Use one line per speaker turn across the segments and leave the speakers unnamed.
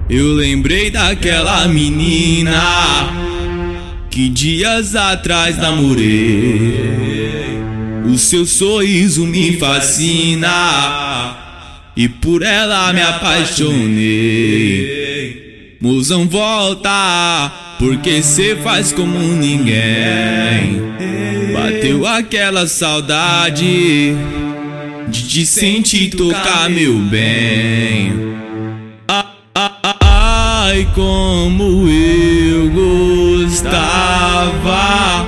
Eu lembrei daquela menina que dias atrás namorei. O seu sorriso me fascina e por ela me apaixonei. Mozão, volta, porque cê faz como ninguém. Bateu aquela saudade de te sentir tocar meu bem. Ai, como eu gostava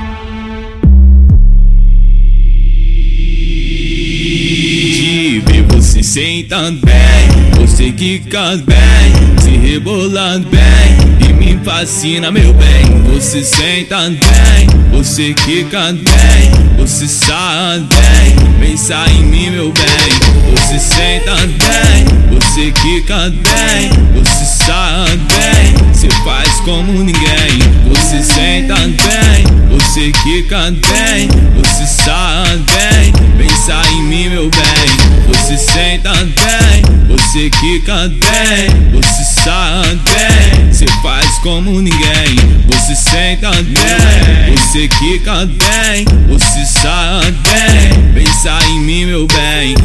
de ver você sentando bem, você quicando bem, se rebolando bem e me fascina, meu bem. Você sentando bem, você quicando bem, você sarrando bem, pensa em mim, meu bem. Você sentando bem, você quicando bem, você sarrando bem, cê faz como ninguém. Você sentando bem, você quicando bem, você sarrando bem, pensa em mim, meu bem. Você sentando bem, você quicando bem, você sarrando bem, cê faz como ninguém. Você sentando bem, você quicando bem, você sarrando bem, pensa em mim, meu bem.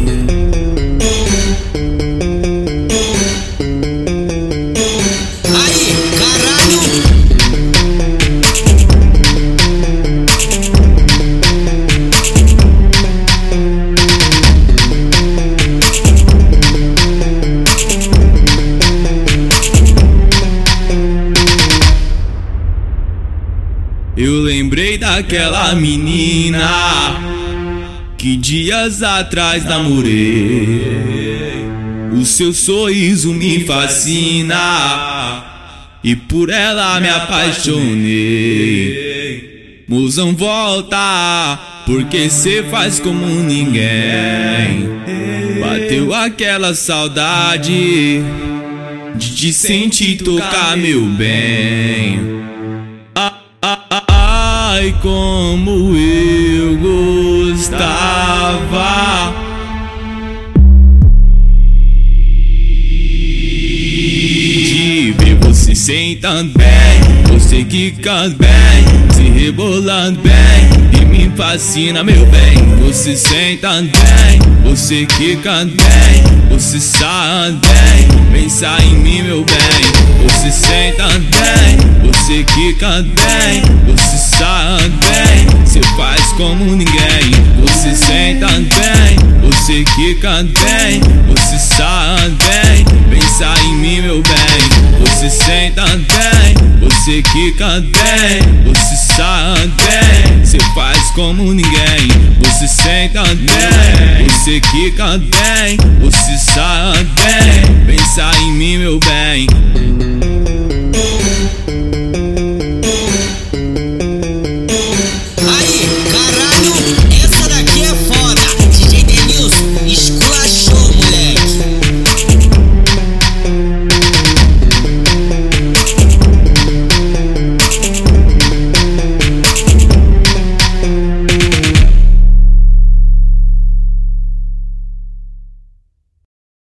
Eu lembrei daquela menina que dias atrás namorei. O seu sorriso me fascina e por ela me apaixonei. Mozão, volta, porque cê faz como ninguém. Bateu aquela saudade de te sentir tocar meu bem. Ai, como eu gostava de ver você sentando bem, você quicando bem, se rebolando bem e me fascina, meu bem. Você sentando bem, você quicando bem, você sarrando bem, pensa em mim, meu bem. Você sentando bem, você quicando bem, você sarrando bem, cê faz como ninguém. Você sentando bem, você quicando bem, você sarrando bem, pensa em mim, meu bem. Você sentando bem, você quicando bem, você sarrando bem, cê faz como ninguém. Você sentando bem, você quicando bem, você sarrando bem, pensa em mim, meu bem.